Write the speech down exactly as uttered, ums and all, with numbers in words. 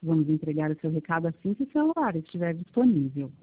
Vamos entregar o seu recado assim que o celular estiver disponível.